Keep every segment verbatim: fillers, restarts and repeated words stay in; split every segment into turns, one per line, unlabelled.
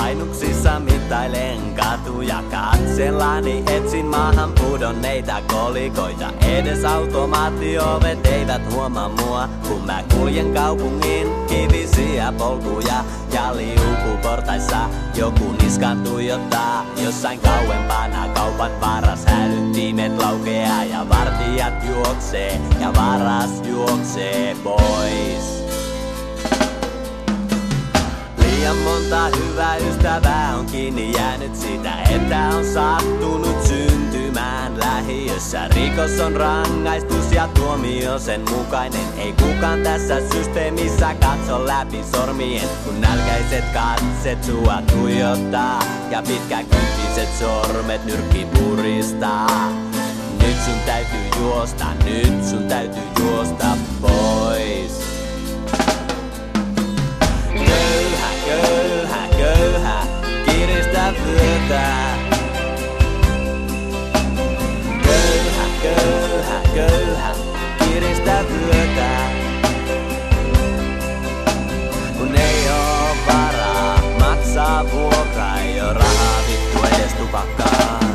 Ainuksissa mittailen katuja katsellani, etsin maahan pudonneita kolikoita. Edes automaattiovet eivät huomaa mua, kun mä kuljen kaupungin kivisiä polkuja. Ja liukuportaissa joku niskan tuijottaa, jossain kauempana kaupan varas hälyttimet laukeaa. Ja vartijat juoksee ja varas juoksee pois. Liian monta hyvää ystävää on kiinni jäänyt siitä, että on sattunut syntymään lähiössä. Rikos on rangaistus ja tuomio sen mukainen. Ei kukaan tässä systeemissä katso läpi sormien, kun nälkäiset katset sua tuijottaa ja pitkäkynttiset sormet nyrkki puristaa. Nyt sun täytyy juosta, nyt sun täytyy juosta pois. Köyhä, köyhä, kiristä vyötä. Köyhä, köyhä, köyhä, kiristä vyötä. Kun ei oo varaa maksaa vuokraa, ei oo rahaa vittu edes tupakkaan.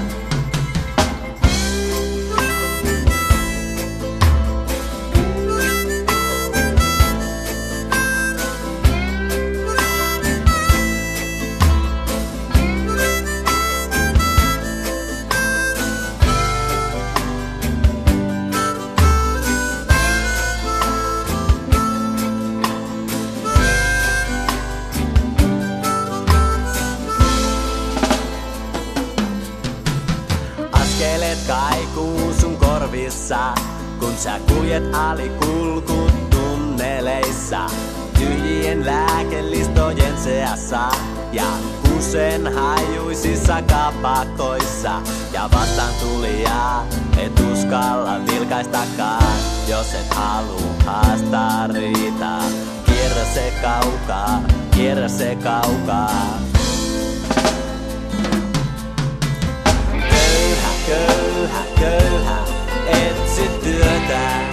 Askeleet kaikuu sun korvissa, kun sä kuljet alikulkutunneleissa. Tyhjien lääkelistojen seassa ja kusen hajuisissa kapakoissa. Ja vastaan tulijaa et uskalla vilkaistakaan, jos et haluu haastaa riitaa. Kierrä se kaukaa, kierrä se kaukaa. Köyhä, köyhä, etsi työtä.